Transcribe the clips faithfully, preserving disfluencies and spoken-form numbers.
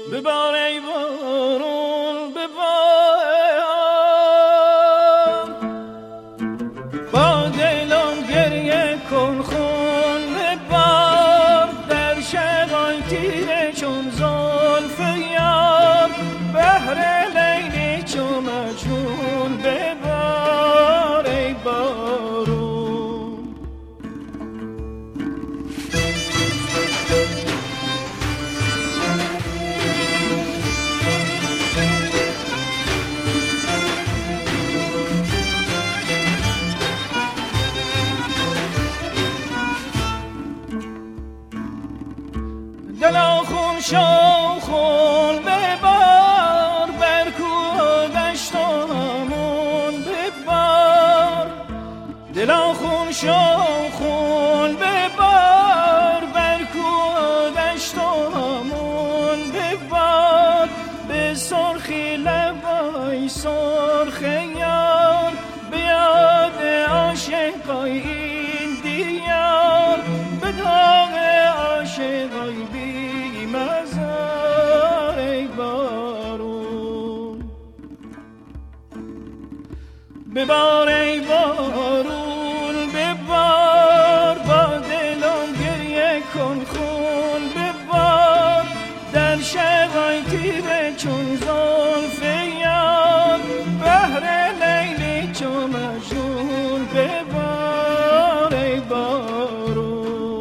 ببار ای بارون ببار، با دلم گریه کن خون ببار، در شبای تیره چون زلف یار، بهر لیلی چون مجنون ببار ای بارون. دلا خون شو خون ببار، بر کوه دشت و همون ببار. دلا خون شو خون ببار، بر کوه دشت و همون ببار. به سرخی لبای سرخ یار، به یاد عاشقای این دیار، به داغ عاشقای بی مزار ای بارون. ببار ای بارون ببار، با دلم گریه کن خون ببار، در شبای تیره چون زلف یار، بهر لیلی چون مجنون ببار ای بارون.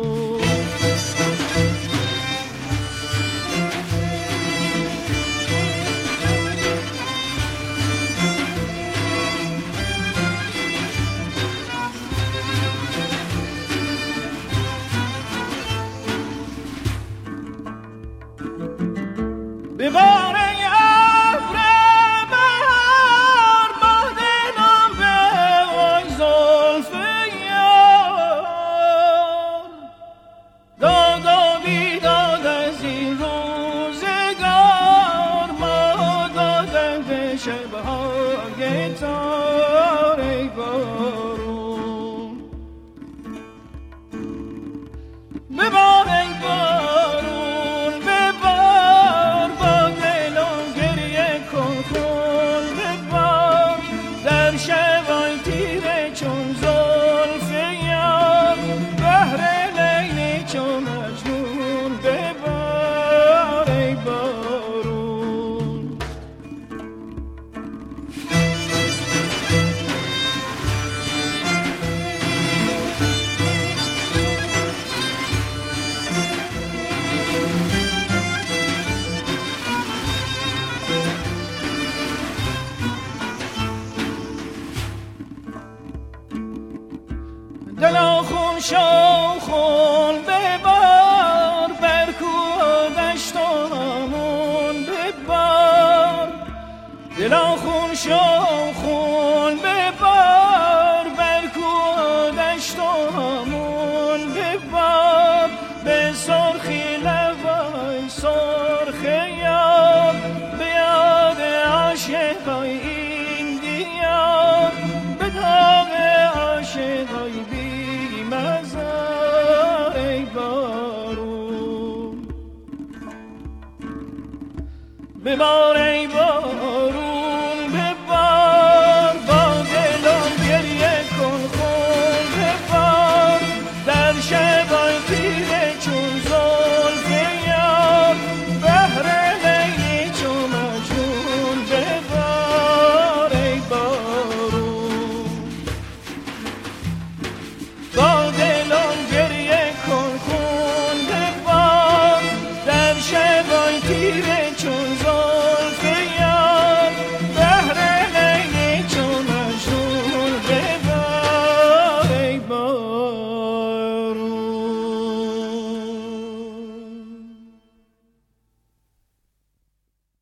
ببار ای ابر بهار، با دلم بوای زلف یار، داد و بیداد از این روزگار، ما دادن به شبهای تار ای بارون. ببار ای بارون ببار، با دلم گریه کن خون ببار، در شبای تیره چون زلف یار، بهر لیلی چون مجنون ببار ای بارون. دلا خون شو خون ببار، بر کوه دشت و همون ببار. دلا خون شو خون ببار، بر کوه دشت و همون ببار. به سرخی لبای سرخ یار، به یاد عاشقای این دیار، به داغ عاشقای بی مزار ای بارون. ببار ای بارون ببار، با دلم گریه کن خون ببار، در شبای تیره چون زلف یار، بهر لیلی چون مجنون ببار ای بارون. با دلم گریه کن خون ببار، در شبای تیره چون زلف